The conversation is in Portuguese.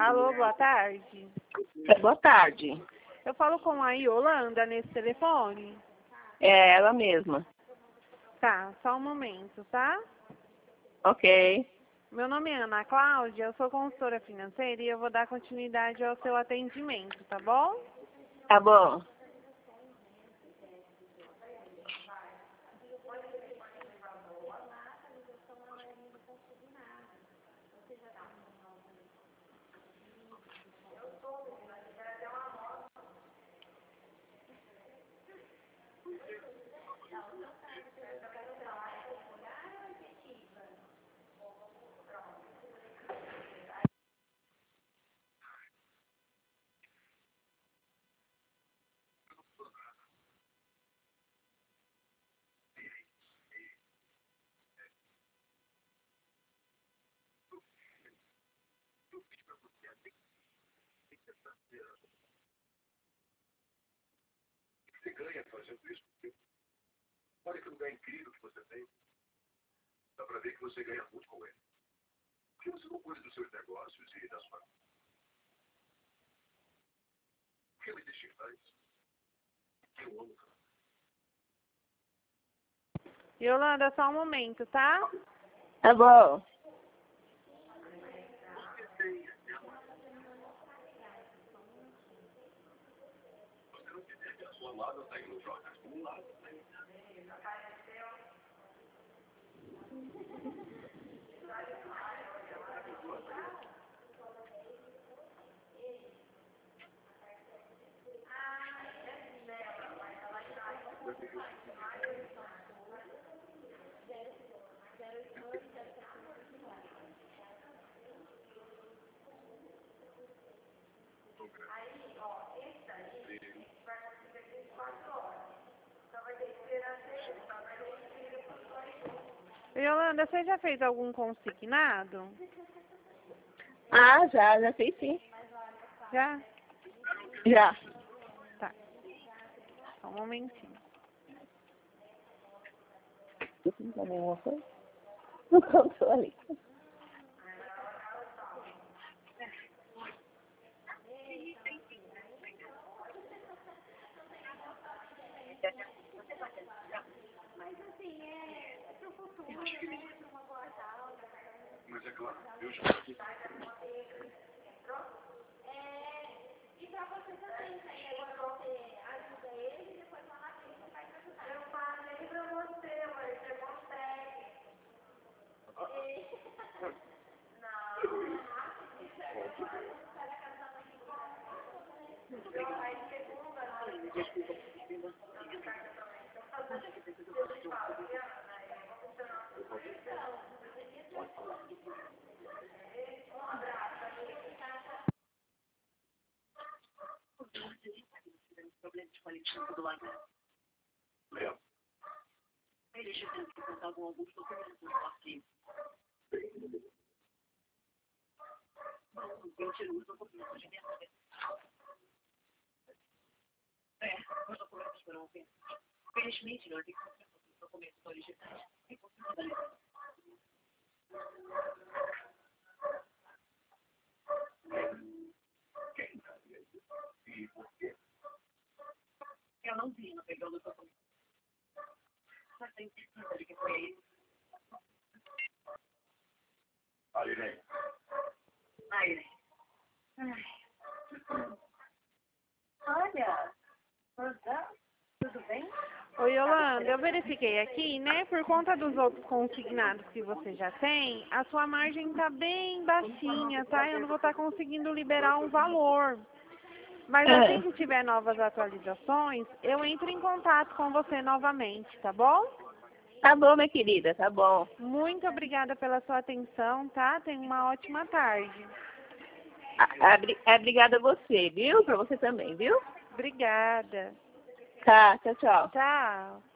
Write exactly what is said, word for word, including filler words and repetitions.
Alô, boa tarde. É, boa tarde. Eu falo com a Yolanda nesse telefone? É ela mesma. Tá, só um momento, tá? Ok. Meu nome é Ana Cláudia, eu sou consultora financeira e eu vou dar continuidade ao seu atendimento, tá bom? Tá bom. Você ganha fazendo isso. Olha que lugar incrível que você tem. Dá pra ver que você ganha muito com ele. Por que você não cuida dos seus negócios e da sua vida? Por que me deixa em paz? Eu amo. Yolanda, só um momento, tá? Tá bom. Você não quiser que a sua lado está indo jogar um lado. Yolanda, você já fez algum consignado? Ah, já, já fiz sim. Já? Já. Tá. Só um momentinho. Você não tá nenhuma coisa? Não contou ali. Mas é claro, eu já aqui. E pra você também, né? Agora você ajuda ele e depois lá na frente você vai ajudar. Eu falei pra você, mas você consegue. Não, não é rápido. Sai da casa da mãe de casa. Eu vai de segunda, não. Desculpa, eu carga também. Então, fazer isso. Um abraço, amigo. Problema de qualidade do lado. Léo. Eles tiveram que contar com alguns documentos do arquivo. Eu tiro os documentos de verdade. É, os documentos foram feitos. Felizmente, nós encontramos os documentos originais e conseguimos analisar. Quem sabia isso? E por quê? Eu não vi no pegando os documentos. Mas tenho certeza de que foi ele. A Irene. Ah, ele. Olha, Rosa, tudo bem? Oi, Yolanda, eu verifiquei aqui, né? Por conta dos outros consignados que você já tem, a sua margem tá bem baixinha, tá? Eu não vou estar conseguindo liberar um valor. Mas assim que tiver novas atualizações, eu entro em contato com você novamente, tá bom? Tá bom, minha querida, tá bom. Muito obrigada pela sua atenção, tá? Tenha uma ótima tarde. A, a, bri- é, obrigada a você, viu? Pra você também, viu? Obrigada. Tá, tchau, tchau. Tchau.